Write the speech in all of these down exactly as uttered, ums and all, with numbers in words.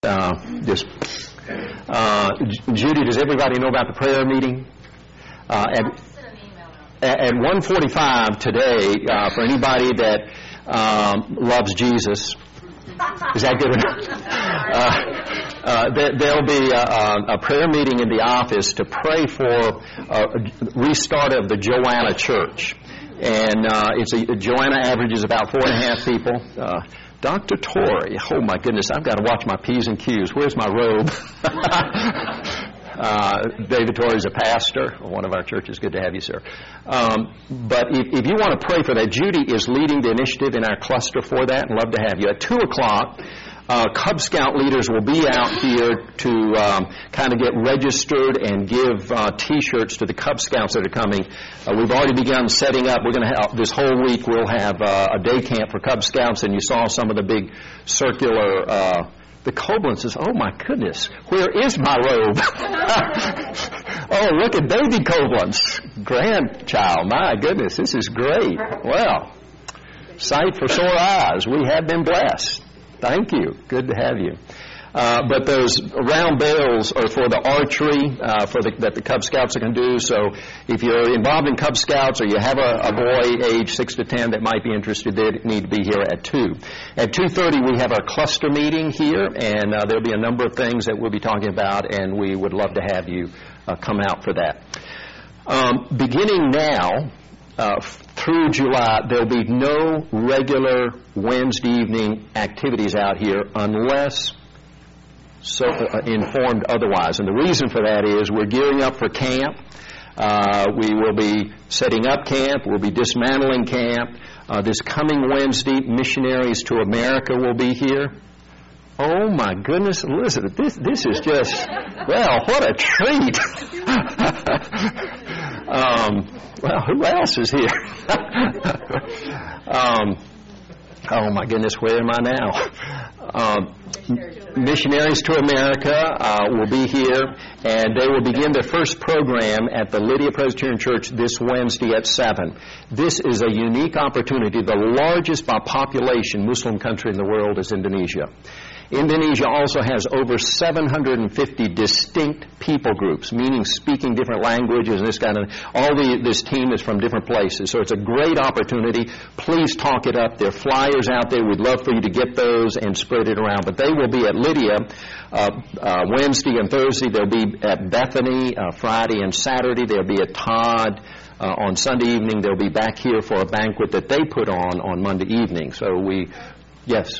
uh, just, uh, Judy, does everybody know about the prayer meeting? Uh, at, at one forty-five today, uh, for anybody that um, loves Jesus, is that good enough? Uh, uh, there, there'll be a, a prayer meeting in the office to pray for a restart of the Joanna Church. And uh, it's a, Joanna averages about four and a half people. Uh, Doctor Torrey, oh my goodness, I've got to watch my P's and Q's. Where's my robe? uh, David Torrey's a pastor, one of our churches. Good to have you, sir. Um, but if, if you want to pray for that, Judy is leading the initiative in our cluster for that, and love to have you. At two o'clock, Uh, Cub Scout leaders will be out here to um, kind of get registered and give uh, T-shirts to the Cub Scouts that are coming. Uh, we've already begun setting up. We're going to have, this whole week we'll have uh, a day camp for Cub Scouts, and you saw some of the big circular, uh, the Koblenz says, oh my goodness, where is my robe? Oh, look at baby Koblenz, grandchild, my goodness, this is great. Well, sight for sore eyes, we have been blessed. Thank you. Good to have you. Uh, but those round barrels are for the archery uh, for the, that the Cub Scouts are going to do. So if you're involved in Cub Scouts or you have a, a boy age six to ten that might be interested, they need to be here at two. At two thirty, we have our cluster meeting here, and uh, there'll be a number of things that we'll be talking about, and we would love to have you uh, come out for that. Um, beginning now, Uh, through July, there'll be no regular Wednesday evening activities out here unless so uh, informed otherwise. And the reason for that is we're gearing up for camp. Uh, we will be setting up camp. We'll be dismantling camp. Uh, this coming Wednesday, Missionaries to America will be here. Oh, my goodness, Elizabeth, this, this is just, well, what a treat. um, well, who else is here? um, oh, my goodness, where am I now? Um, Missionaries to America uh, will be here, and they will begin their first program at the Lydia Presbyterian Church this Wednesday at seven. This is a unique opportunity. The largest by population Muslim country in the world is Indonesia. Indonesia also has over seven hundred fifty distinct people groups, meaning speaking different languages, and this kind of, all the, this team is from different places. So it's a great opportunity. Please talk it up. There are flyers out there. We'd love for you to get those and spread it around. But they will be at Lydia uh, uh, Wednesday and Thursday. They'll be at Bethany uh, Friday and Saturday. They'll be at Todd uh, on Sunday evening. They'll be back here for a banquet that they put on on Monday evening. So we, yes.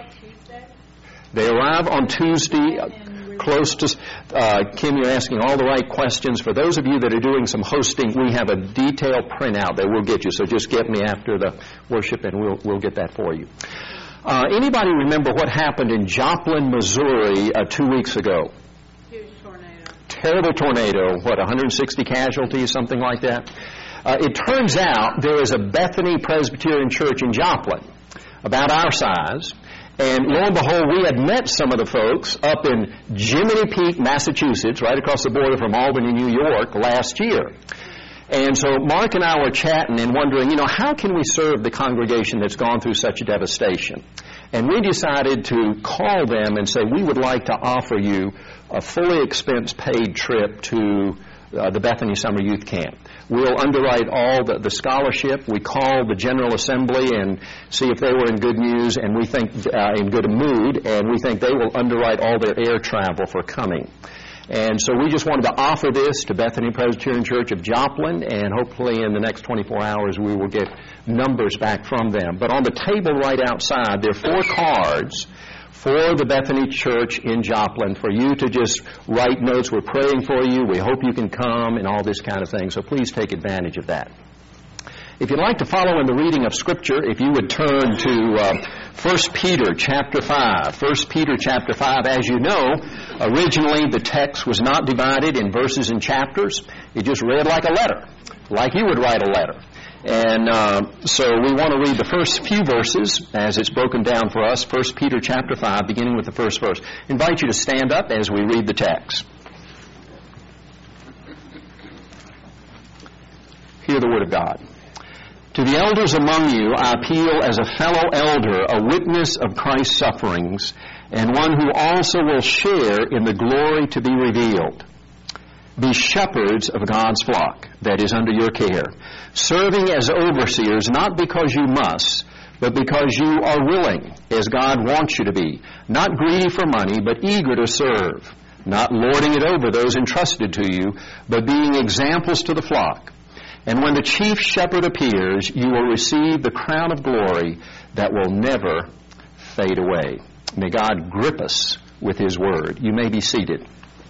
They arrive on Tuesday, uh, close to, uh, Kim, you're asking all the right questions. For those of you that are doing some hosting, we have a detailed printout that we'll get you. So just get me after the worship and we'll, we'll get that for you. Uh, anybody remember what happened in Joplin, Missouri uh, two weeks ago? Huge tornado. Terrible tornado. What, one hundred sixty casualties, something like that? Uh, it turns out there is a Bethany Presbyterian Church in Joplin, about our size. And lo and behold, we had met some of the folks up in Jiminy Peak, Massachusetts, right across the border from Albany, New York, last year. And so Mark and I were chatting and wondering, you know, how can we serve the congregation that's gone through such a devastation? And we decided to call them and say, we would like to offer you a fully expense-paid trip to uh, the Bethany Summer Youth Camp. We'll underwrite all the, the scholarship. We call the General Assembly and see if they were in good news, and we think uh, in good mood, and we think they will underwrite all their air travel for coming. And so we just wanted to offer this to Bethany Presbyterian Church of Joplin, and hopefully in the next twenty-four hours we will get numbers back from them. But on the table right outside, there are four cards for the Bethany Church in Joplin for you to just write notes. We're praying for you. We hope you can come and all this kind of thing. So please take advantage of that. If you'd like to follow in the reading of Scripture, if you would turn to uh, First Peter chapter five. First Peter chapter five. As you know, originally the text was not divided in verses and chapters. It just read like a letter, like you would write a letter. And uh, so we want to read the first few verses as it's broken down for us. First Peter chapter five, beginning with the first verse. I invite you to stand up as we read the text. Hear the word of God. To the elders among you, I appeal as a fellow elder, a witness of Christ's sufferings, and one who also will share in the glory to be revealed. Be shepherds of God's flock that is under your care, serving as overseers not because you must, but because you are willing, as God wants you to be, not greedy for money, but eager to serve, not lording it over those entrusted to you, but being examples to the flock. And when the chief shepherd appears, you will receive the crown of glory that will never fade away. May God grip us with His Word. You may be seated.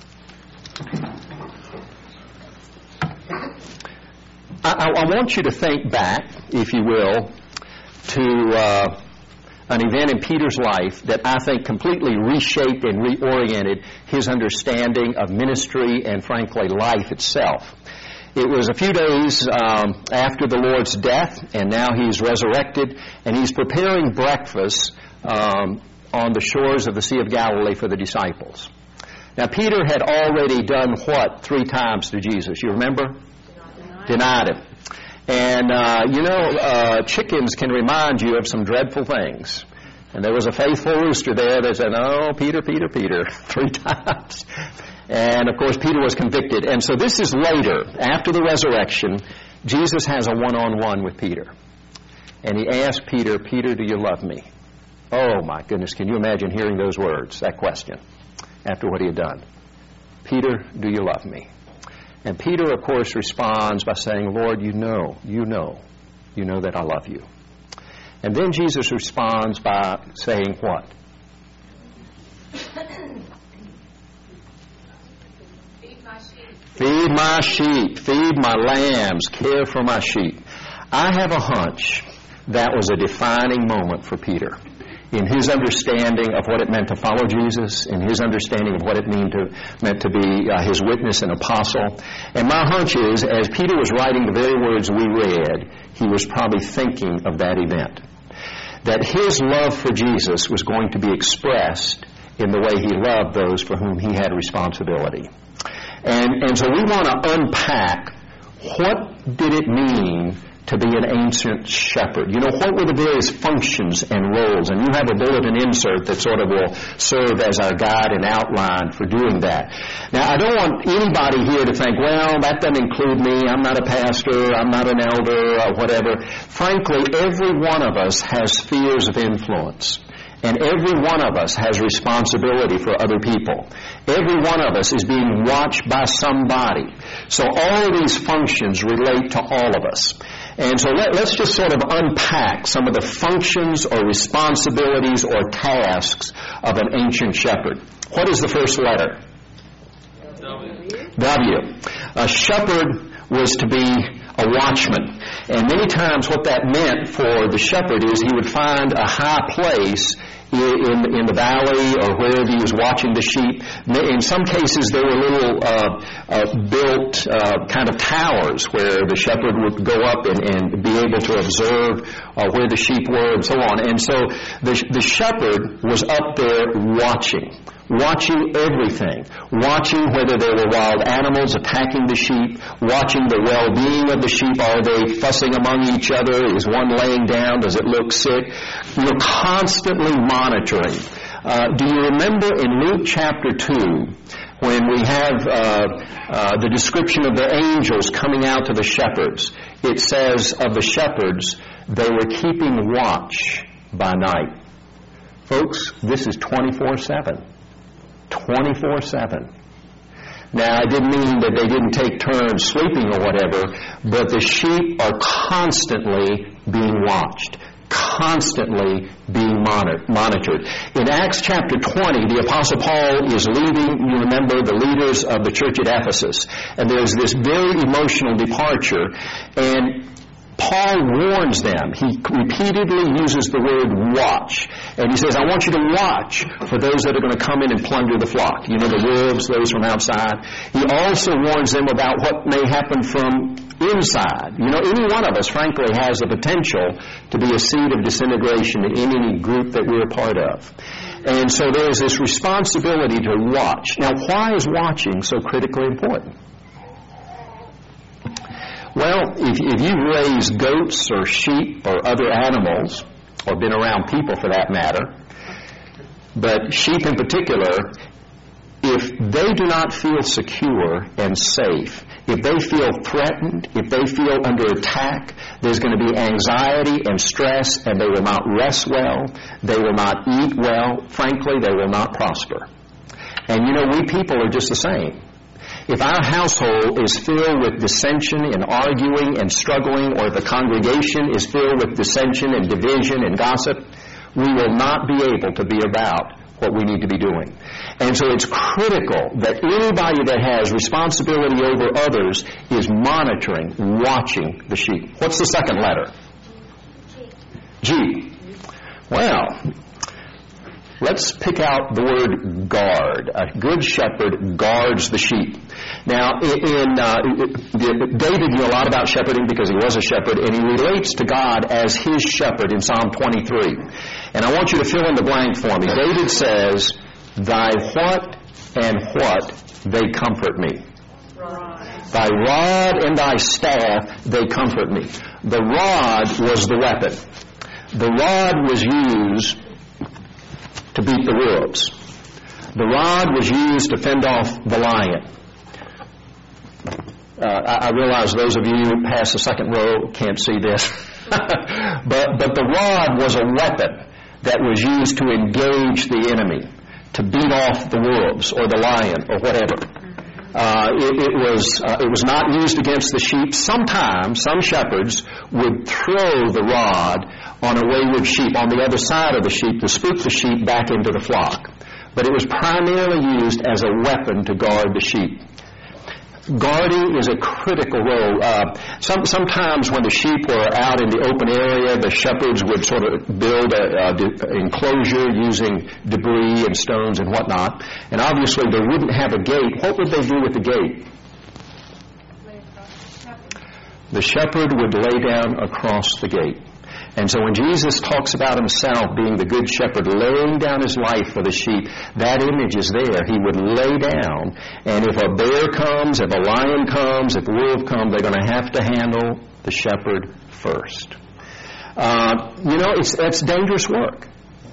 I, I want you to think back, if you will, to uh, an event in Peter's life that I think completely reshaped and reoriented his understanding of ministry and, frankly, life itself. It was a few days um, after the Lord's death, and now He's resurrected, and He's preparing breakfast um, on the shores of the Sea of Galilee for the disciples. Now, Peter had already done what three times to Jesus? You remember? Denied, Denied Him. And, uh, you know, uh, chickens can remind you of some dreadful things. And there was a faithful rooster there that said, "Oh, Peter, Peter, Peter," three times. And, of course, Peter was convicted. And so this is later, after the resurrection, Jesus has a one-on-one with Peter. And He asked Peter, "Peter, do you love me?" Oh, my goodness, can you imagine hearing those words, that question, after what He had done? "Peter, do you love me?" And Peter, of course, responds by saying, "Lord, you know, you know, you know that I love you." And then Jesus responds by saying what? Feed my sheep. Feed my sheep. Feed my lambs. Care for my sheep. I have a hunch that was a defining moment for Peter in his understanding of what it meant to follow Jesus, in his understanding of what it meant to, meant to be uh, His witness and apostle. And my hunch is, as Peter was writing the very words we read, he was probably thinking of that event. That his love for Jesus was going to be expressed in the way he loved those for whom he had responsibility. And, and so we want to unpack, what did it mean to be an ancient shepherd? You know, what were the various functions and roles? And you have a bulletin insert that sort of will serve as our guide and outline for doing that. Now, I don't want anybody here to think, well, that doesn't include me. I'm not a pastor. I'm not an elder or whatever. Frankly, every one of us has spheres of influence. And every one of us has responsibility for other people. Every one of us is being watched by somebody. So all of these functions relate to all of us. And so let, let's just sort of unpack some of the functions or responsibilities or tasks of an ancient shepherd. What is the first letter? W. W. A shepherd was to be a watchman. And many times what that meant for the shepherd is he would find a high place in, in the valley or wherever he was watching the sheep. In some cases there were little uh, uh, built uh, kind of towers where the shepherd would go up and, and be able to observe uh, where the sheep were and so on. And so the, the shepherd was up there watching. Watching everything, watching whether there were wild animals attacking the sheep, watching the well-being of the sheep. Are they fussing among each other? Is one laying down? Does it look sick? You're constantly monitoring. Uh, do you remember in Luke chapter two, when we have uh, uh, the description of the angels coming out to the shepherds, it says of the shepherds, they were keeping watch by night. Folks, this is twenty-four seven. twenty-four seven. Now, I didn't mean that they didn't take turns sleeping or whatever, but the sheep are constantly being watched, constantly being monitored. In Acts chapter twenty, the Apostle Paul is leading, you remember, the leaders of the church at Ephesus, and there's this very emotional departure, and Paul warns them. He repeatedly uses the word watch. And he says, I want you to watch for those that are going to come in and plunder the flock. You know, the wolves, those from outside. He also warns them about what may happen from inside. You know, any one of us, frankly, has the potential to be a seed of disintegration in any group that we're a part of. And so there is this responsibility to watch. Now, why is watching so critically important? Well, if, if you've raised goats or sheep or other animals, or been around people for that matter, But sheep in particular, if they do not feel secure and safe, if they feel threatened, if they feel under attack, there's going to be anxiety and stress, and they will not rest well, they will not eat well, frankly, they will not prosper. And you know, we people are just the same. If our household is filled with dissension and arguing and struggling, or if the congregation is filled with dissension and division and gossip, we will not be able to be about what we need to be doing. And so it's critical that anybody that has responsibility over others is monitoring, watching the sheep. What's the second letter? G. Well, let's pick out the word guard. A good shepherd guards the sheep. Now, in uh, David knew a lot about shepherding because he was a shepherd, and he relates to God as his shepherd in Psalm twenty-three. And I want you to fill in the blank for me. David says, "Thy what and what they comfort me. Rod. Thy rod and thy staff, they comfort me." The rod was the weapon. The rod was used to beat the wolves. The rod was used to fend off the lion. Uh, I, I realize those of you past the second row can't see this. but, but the rod was a weapon that was used to engage the enemy, to beat off the wolves or the lion or whatever. Uh, it, it was uh, it was not used against the sheep. Sometimes some shepherds would throw the rod on a wayward sheep on the other side of the sheep to spook the sheep back into the flock. But it was primarily used as a weapon to guard the sheep. Guarding is a critical role. Uh, some, sometimes when the sheep were out in the open area, the shepherds would sort of build an enclosure using debris and stones and whatnot. And obviously they wouldn't have a gate. What would they do with the gate? The shepherd would lay down across the gate. And so when Jesus talks about himself being the good shepherd, laying down his life for the sheep, that image is there. He would lay down, and if a bear comes, if a lion comes, if a wolf comes, they're going to have to handle the shepherd first. Uh, you know, it's that's dangerous work.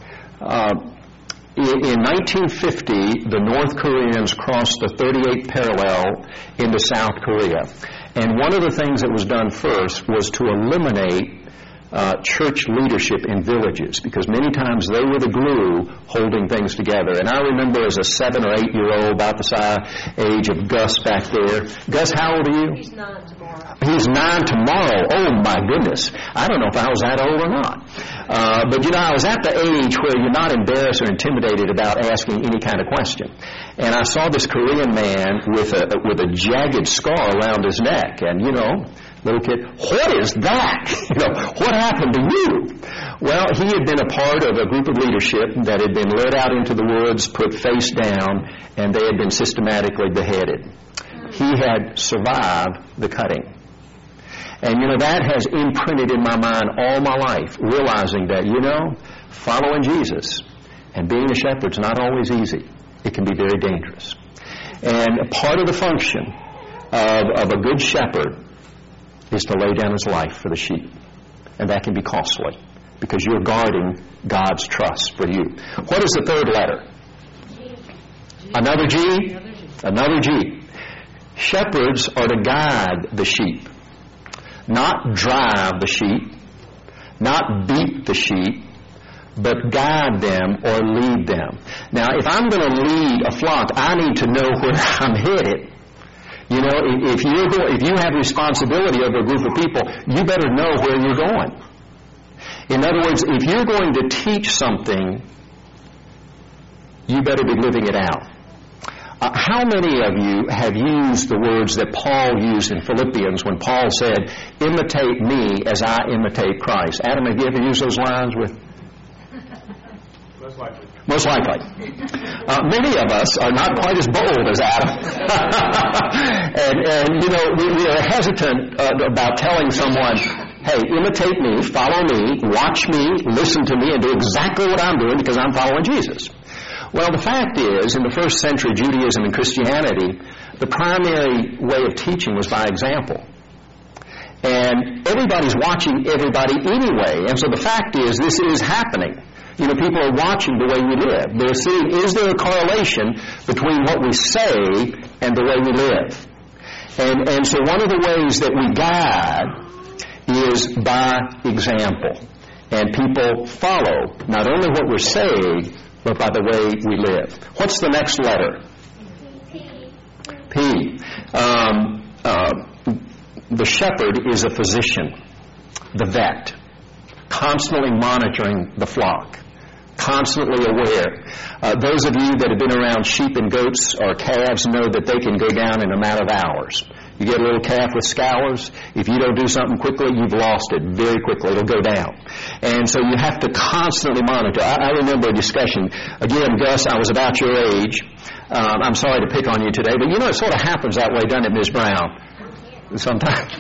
Uh, in, in nineteen fifty, the North Koreans crossed the thirty-eighth parallel into South Korea. And one of the things that was done first was to eliminate Uh, church leadership in villages, because many times they were the glue holding things together. And I remember as a seven or eight year old, about the size age of Gus back there. Gus, how old are you? He's nine tomorrow. He's nine tomorrow. Oh my goodness. I don't know if I was that old or not. Uh, but you know, I was at the age where you're not embarrassed or intimidated about asking any kind of question. And I saw this Korean man with a with a jagged scar around his neck, and you know, little kid, what is that? You know, what happened to you? Well, he had been a part of a group of leadership that had been led out into the woods, put face down, and they had been systematically beheaded. He had survived the cutting. And, you know, that has imprinted in my mind all my life, realizing that, you know, following Jesus and being a shepherd is not always easy. It can be very dangerous. And part of the function of, of a good shepherd is to lay down his life for the sheep. And that can be costly because you're guarding God's trust for you. What is the third letter? G. Another G? Another G. Shepherds are to guide the sheep, not drive the sheep, not beat the sheep, but guide them or lead them. Now, if I'm going to lead a flock, I need to know where I'm headed. You know, if you if you have responsibility over a group of people, you better know where you're going. In other words, if you're going to teach something, you better be living it out. Uh, how many of you have used the words that Paul used in Philippians when Paul said, "Imitate me as I imitate Christ"? Adam, have you ever used those lines with? Most likely. Most likely. Uh, many of us are not quite as bold as Adam. and, and, you know, we, we are hesitant uh, about telling someone, hey, imitate me, follow me, watch me, listen to me, and do exactly what I'm doing because I'm following Jesus. Well, the fact is, in the first century Judaism and Christianity, the primary way of teaching was by example. And everybody's watching everybody anyway. And so the fact is, this is happening. You know, people are watching the way we live. They're seeing, is there a correlation between what we say and the way we live? And, and so one of the ways that we guide is by example. And people follow not only what we're saying, but by the way we live. What's the next letter? P. Um, uh, the shepherd is a physician, the vet, constantly monitoring the flock, constantly aware. Uh, those of you that have been around sheep and goats or calves know that they can go down in a matter of hours. You get a little calf with scours, if you don't do something quickly, you've lost it very quickly. It'll go down. And so you have to constantly monitor. I, I remember a discussion. Again, Gus, I was about your age. Um, I'm sorry to pick on you today, but you know it sort of happens that way, doesn't it, Miz Brown? Sometimes.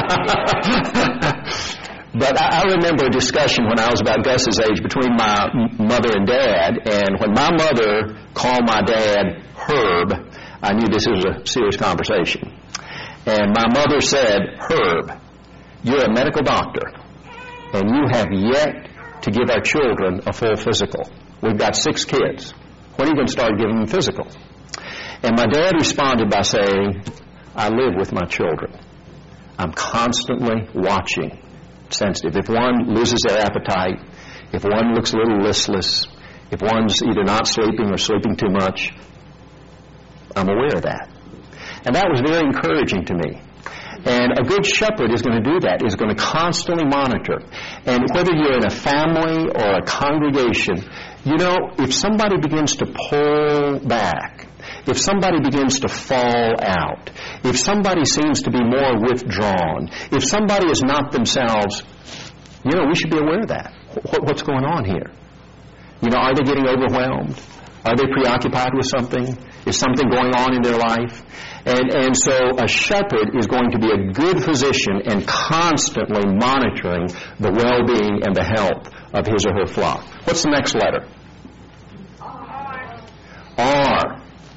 But I, I remember a discussion when I was about Gus's age between my m- mother and dad, and when my mother called my dad Herb, I knew this was a serious conversation. And my mother said, Herb, you're a medical doctor, and you have yet to give our children a full physical. We've got six kids. When are you going to start giving them physical? And my dad responded by saying, I live with my children. I'm constantly watching, sensitive. If one loses their appetite, if one looks a little listless, if one's either not sleeping or sleeping too much, I'm aware of that. And that was very encouraging to me. And a good shepherd is going to do that, is going to constantly monitor. And whether you're in a family or a congregation, you know, if somebody begins to pull back, if somebody begins to fall out, if somebody seems to be more withdrawn, if somebody is not themselves, you know, we should be aware of that. What's going on here? You know, are they getting overwhelmed? Are they preoccupied with something? Is something going on in their life? And, and so a shepherd is going to be a good physician and constantly monitoring the well-being and the health of his or her flock. What's the next letter? R. R.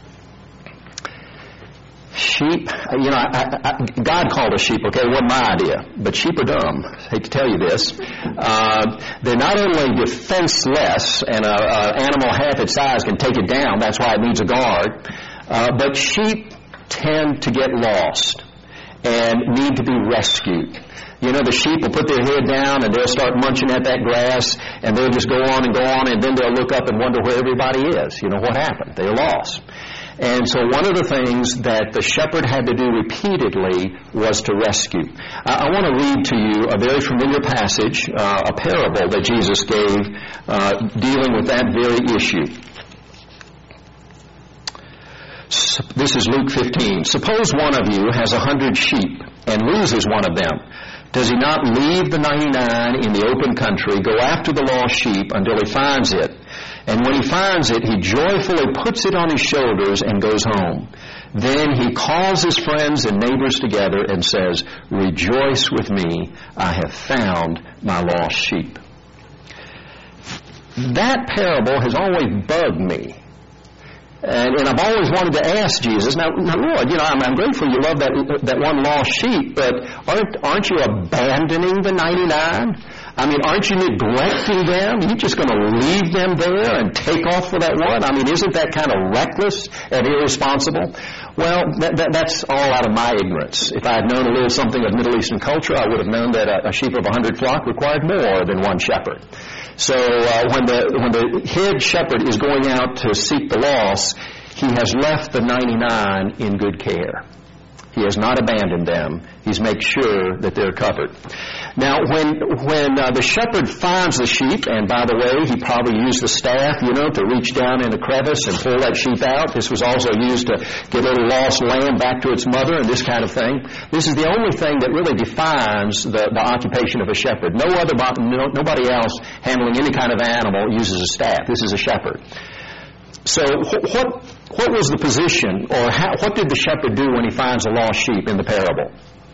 Sheep, you know, I, I, God called us sheep, okay? It wasn't my idea. But sheep are dumb. I hate to tell you this. Uh, they're not only defenseless, and an animal half its size can take it down. That's why it needs a guard. Uh, but sheep tend to get lost and need to be rescued. You know, the sheep will put their head down and they'll start munching at that grass, and they'll just go on and go on, and then they'll look up and wonder where everybody is. You know, what happened? They're lost. And so one of the things that the shepherd had to do repeatedly was to rescue. I, I want to read to you a very familiar passage, uh, a parable that Jesus gave uh, dealing with that very issue. So, this is Luke fifteen. Suppose one of you has a hundred sheep and loses one of them. Does he not leave the ninety-nine in the open country, go after the lost sheep until he finds it? And when he finds it, he joyfully puts it on his shoulders and goes home. Then he calls his friends and neighbors together and says, Rejoice with me, I have found my lost sheep. That parable has always bugged me. And, and I've always wanted to ask Jesus, now, now Lord, you know, I'm, I'm grateful you love that that one lost sheep, but aren't aren't you abandoning the ninety-nine? I mean, aren't you neglecting them? Are you just going to leave them there and take off for that one? I mean, isn't that kind of reckless and irresponsible? Well, that, that, that's all out of my ignorance. If I had known a little something of Middle Eastern culture, I would have known that a, a sheep of a hundred flock required more than one shepherd. So uh, when the when the head shepherd is going out to seek the lost, he has left the ninety-nine in good care. He has not abandoned them. He's made sure that they're covered. Now, when when uh, the shepherd finds the sheep, and by the way, he probably used the staff, you know, to reach down in a crevice and pull that sheep out. This was also used to get a little lost lamb back to its mother and this kind of thing. This is the only thing that really defines the, the occupation of a shepherd. No other, no, nobody else handling any kind of animal uses a staff. This is a shepherd. So what what was the position, or how, what did the shepherd do when he finds a lost sheep in the parable?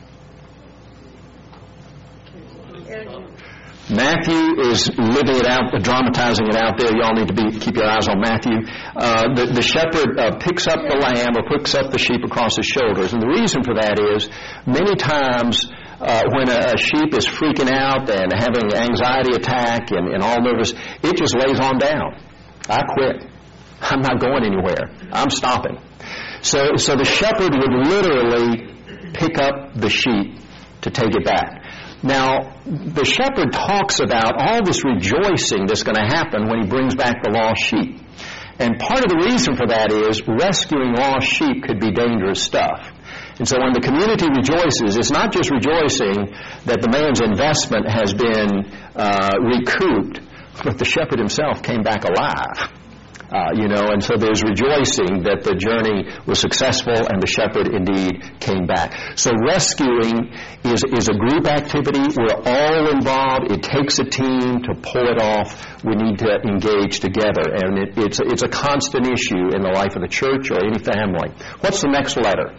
Matthew is living it out, dramatizing it out there. Y'all need to be keep your eyes on Matthew. Uh, the, the shepherd uh, picks up the lamb or picks up the sheep across his shoulders. And the reason for that is many times uh, when a, a sheep is freaking out and having anxiety attack and, and all nervous, it just lays on down. I quit. I'm not going anywhere. I'm stopping. So, so the shepherd would literally pick up the sheep to take it back. Now, the shepherd talks about all this rejoicing that's going to happen when he brings back the lost sheep. And part of the reason for that is rescuing lost sheep could be dangerous stuff. And so when the community rejoices, it's not just rejoicing that the man's investment has been uh, recouped, but the shepherd himself came back alive. Uh, you know, and so there's rejoicing that the journey was successful and the shepherd indeed came back. So rescuing is, is a group activity. We're all involved. It takes a team to pull it off. We need to engage together. And it, it's, a, it's a constant issue in the life of the church or any family. What's the next letter?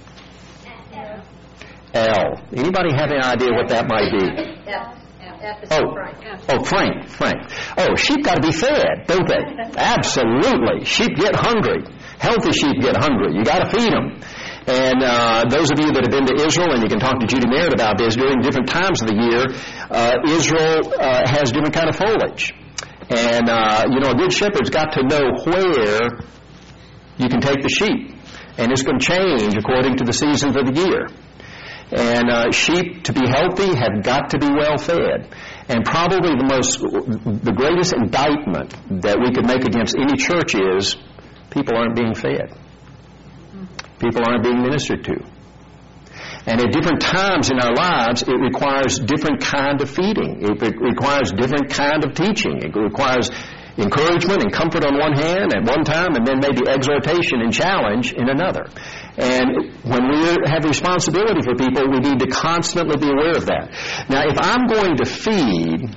L. L. Anybody have any idea what that might be? F. F is Oh, Frank. oh, Frank, Frank. Oh, sheep got to be fed, don't they? Absolutely. Sheep get hungry. Healthy sheep get hungry. You got to feed them. And uh, those of you that have been to Israel, and you can talk to Judy Merritt about this, during different times of the year, uh, Israel uh, has different kind of foliage. And, uh, you know, a good shepherd's got to know where you can take the sheep. And it's going to change according to the seasons of the year. And uh, sheep, to be healthy, have got to be well fed. And probably the most, the greatest indictment that we could make against any church is people aren't being fed. People aren't being ministered to. And at different times in our lives, it requires different kind of feeding. It requires different kind of teaching. It requires encouragement and comfort on one hand at one time, and then maybe exhortation and challenge in another. And when we have responsibility for people, we need to constantly be aware of that. Now, if I'm going to feed,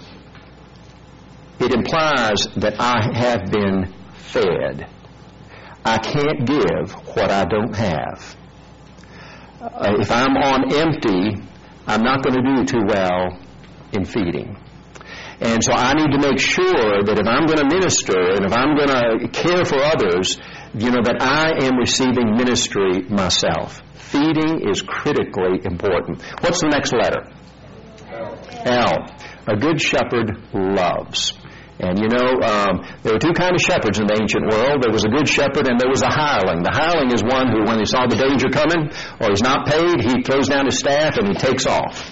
it implies that I have been fed. I can't give what I don't have. Uh, if I'm on empty, I'm not going to do too well in feeding. And so I need to make sure that if I'm going to minister and if I'm going to care for others, you know, that I am receiving ministry myself. Feeding is critically important. What's the next letter? L. L. A good shepherd loves. And you know, um, there were two kinds of shepherds in the ancient world. There was a good shepherd and there was a hireling. The hireling is one who, when he saw the danger coming or he's not paid, he throws down his staff and he takes off.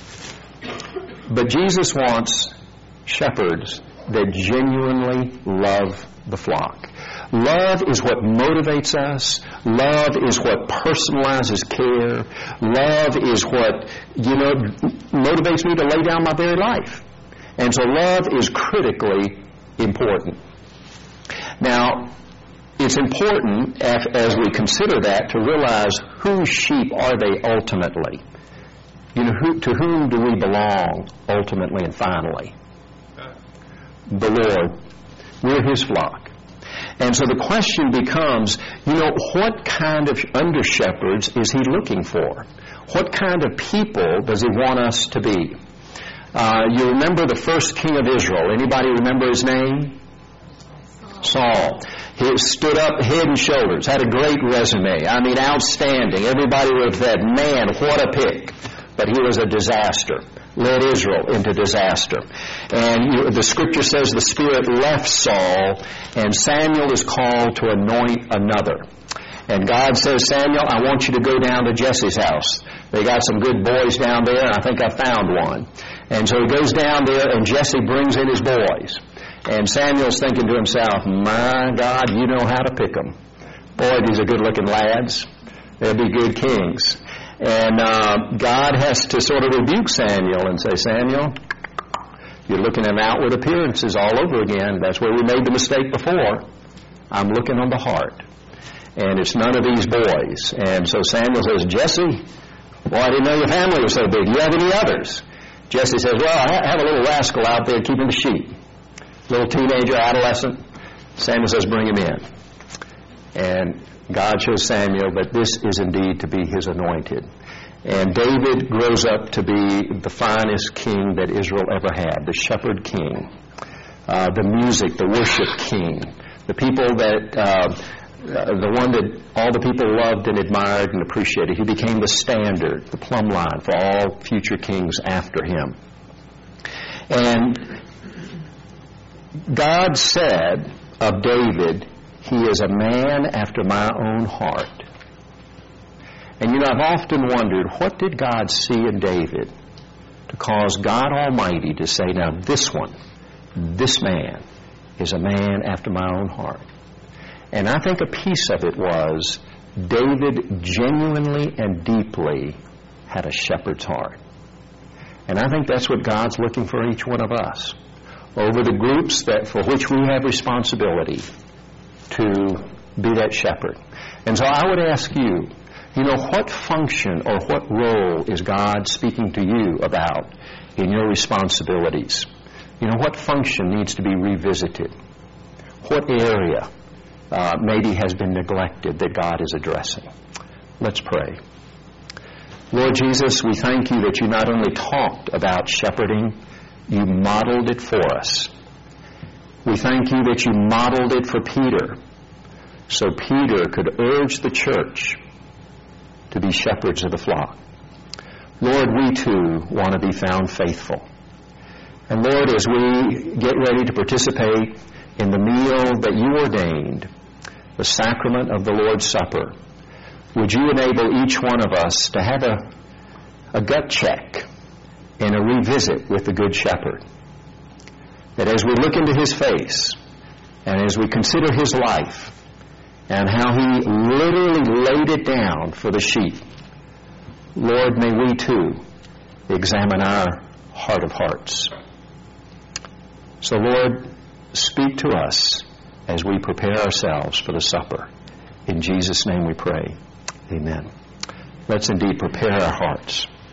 But Jesus wants shepherds that genuinely love the flock. Love is what motivates us. Love is what personalizes care. Love is what, you know, motivates me to lay down my very life. And so love is critically important. Now, it's important as, as we consider that to realize whose sheep are they ultimately. You know, who, to whom do we belong ultimately and finally? The Lord. We're His flock. And so the question becomes, you know, what kind of under-shepherds is He looking for? What kind of people does He want us to be? Uh, you remember the first king of Israel. Anybody remember his name? Saul. He stood up head and shoulders, had a great resume. I mean, outstanding. Everybody would have said, man, what a pick. But he was a disaster. Led Israel into disaster. And you, the scripture says the Spirit left Saul, and Samuel is called to anoint another. And God says, Samuel, I want you to go down to Jesse's house. They got some good boys down there, and I think I found one. And so he goes down there, and Jesse brings in his boys. And Samuel's thinking to himself, my God, you know how to pick them. Boy, these are good-looking lads. They'll be good kings. And uh, God has to sort of rebuke Samuel and say, Samuel, you're looking at outward appearances all over again. That's where we made the mistake before. I'm looking on the heart. And it's none of these boys. And so Samuel says, Jesse, boy, I didn't know your family was so big. Do you have any others? Jesse says, well, I have a little rascal out there keeping the sheep. Little teenager, adolescent. Samuel says, bring him in. And God shows Samuel that this is indeed to be his anointed. And David grows up to be the finest king that Israel ever had, the shepherd king, uh, the music, the worship king, the people that uh, the one that all the people loved and admired and appreciated. He became the standard, the plumb line for all future kings after him. And God said of David, he is a man after my own heart. And you know, I've often wondered, what did God see in David to cause God Almighty to say, now this one, this man, is a man after my own heart? And I think a piece of it was David genuinely and deeply had a shepherd's heart. And I think that's what God's looking for each one of us. Over the groups that for which we have responsibility to be that shepherd. And so I would ask you, you know, what function or what role is God speaking to you about in your responsibilities? You know, what function needs to be revisited? What area uh, maybe has been neglected that God is addressing? Let's pray. Lord Jesus, we thank you that you not only talked about shepherding, you modeled it for us. We thank you that you modeled it for Peter, so Peter could urge the church to be shepherds of the flock. Lord, we too want to be found faithful. And Lord, as we get ready to participate in the meal that you ordained, the sacrament of the Lord's Supper, would you enable each one of us to have a, a gut check and a revisit with the Good Shepherd? That as we look into his face and as we consider his life and how he literally laid it down for the sheep, Lord, may we too examine our heart of hearts. So Lord, speak to us as we prepare ourselves for the supper. In Jesus' name we pray. Amen. Let's indeed prepare our hearts.